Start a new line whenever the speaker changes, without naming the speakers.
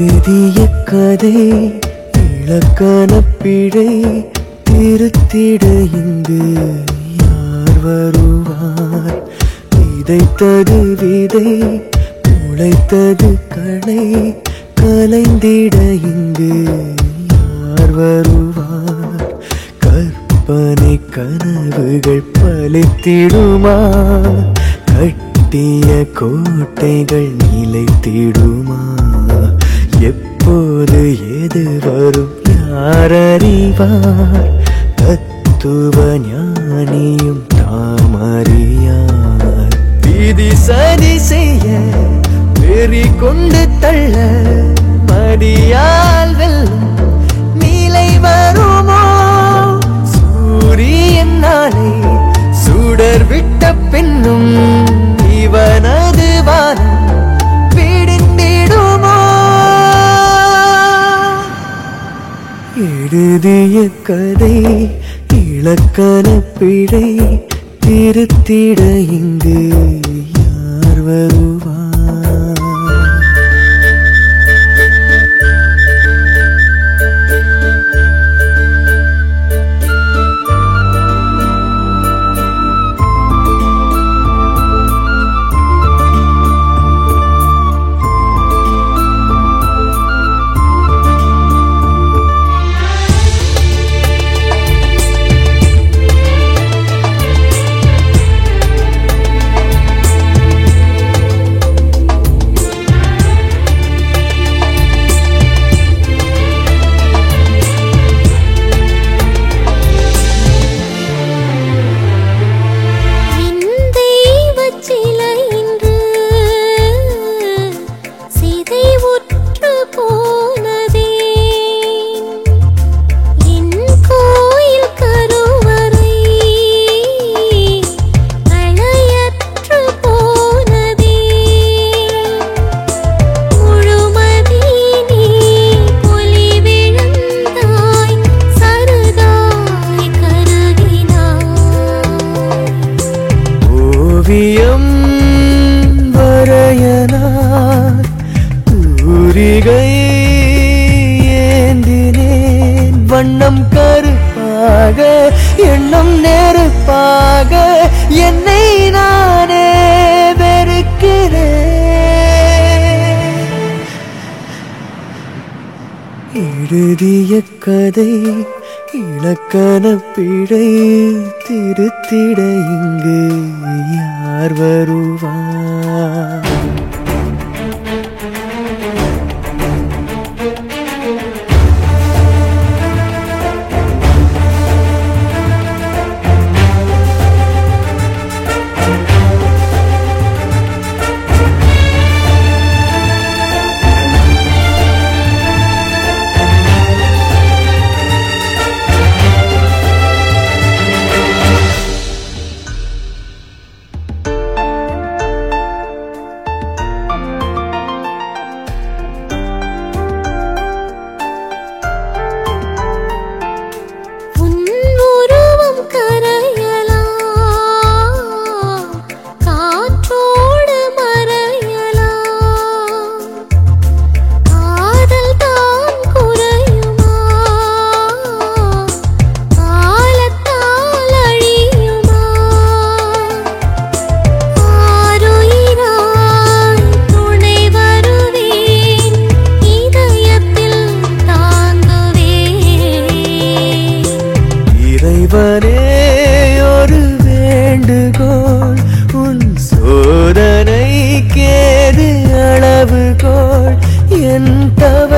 எழுதிய கதை இலக்கண பிழை திருத்திட இங்கு யார் வருவார்? விதைத்தது விதை முளைத்தது களை கலைந்திட இங்கு யார் வருவார்? கற்பனை கனவுகள் பலித்திடுமா? கட்டிய கோட்டைகள் நிலைத்திடுமா? எப்போது எது வரும் யார் அறிவார்? தத்துவ ஞானியும் தாம் அறியார். விதி சதி செய்ய வெறி கொண்டு தள்ள மடியால் வெல்லும் நீலை வருமோ? சூரியன் நாளை சுடர் விட்ட பின்னும் இவனது வானம் பிடிந்திடுமோ? எழுதிய கதை இலக்கண பிழை திருத்திட இங்கு யார் வருவார்? வரையனார் தூரிகை ஏந்தினேன். வண்ணம் கருப்பாக எண்ணம் நெருப்பாக என்னை நானே வெறுக்கிறேன். எழுதிய கதை இலக்கண பிழை திருத்திட இங்கு யார் வருவார்? ஒரு வேண்டுகோள் உன் சோதனை கேது அளவுகோள் என் தவ